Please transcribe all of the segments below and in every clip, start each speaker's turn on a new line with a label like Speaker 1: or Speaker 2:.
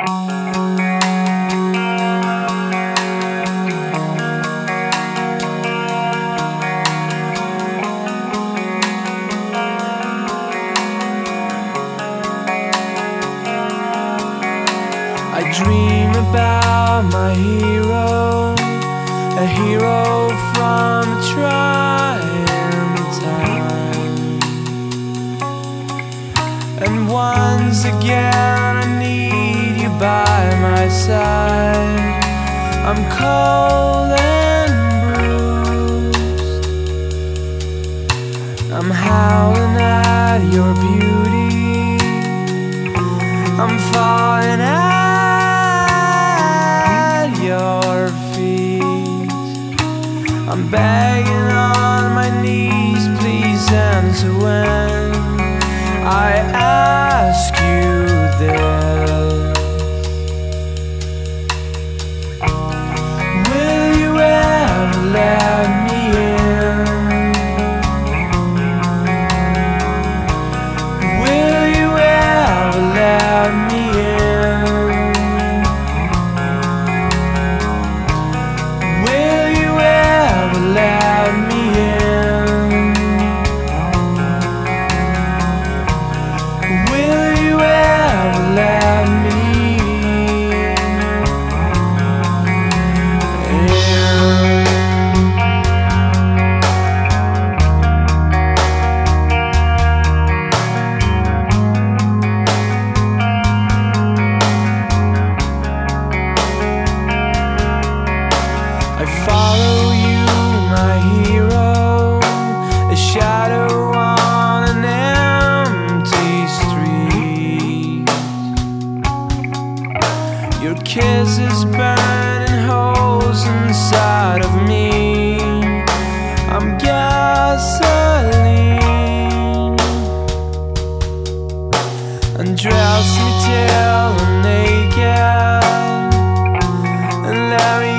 Speaker 1: I dream about my hero, a hero from a trying time. And once again I need you by my side. I'm cold and bruised, I'm howling at your beauty, I'm falling at your feet, I'm begging on my knees, please answer when I ask you this. Will you ever let me in? Will you ever let me in? Will you ever let me in? Will you ever let me in? I follow you, my hero, a shadow on an empty street. Your kiss is burning holes inside of me. I'm gasoline. Undress me till I'm naked and let me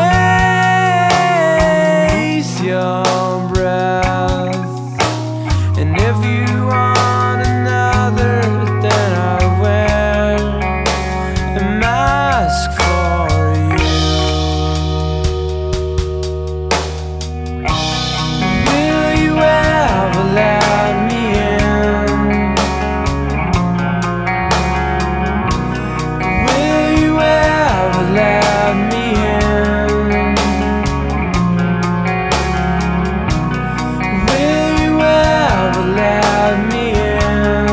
Speaker 1: taste your breath. And if you want another, then I wear a mask for you. Will you ever let me in? Will you ever let me in? Will you ever let me in?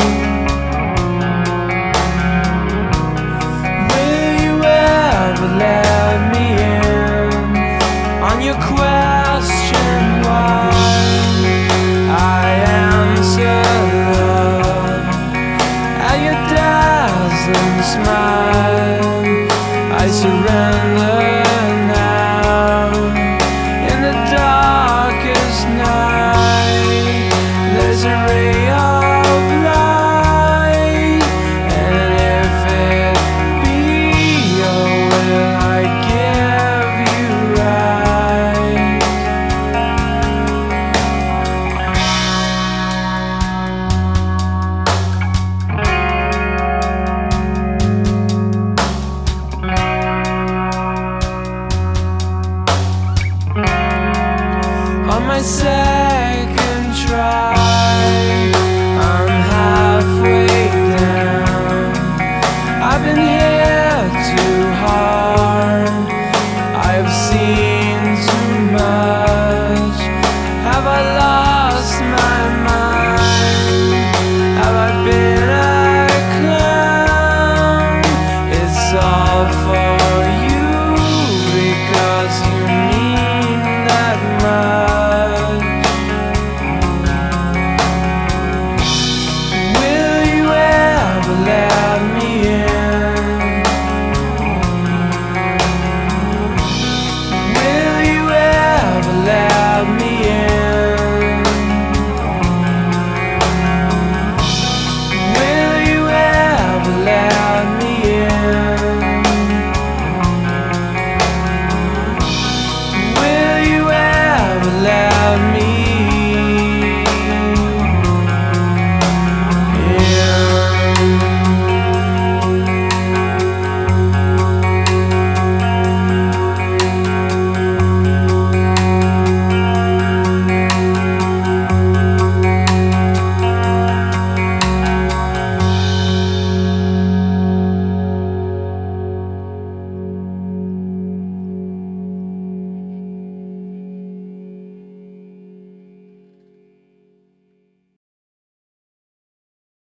Speaker 1: Will you ever let me in? On your question why, I answer love. At your dazzling smile, I surrender.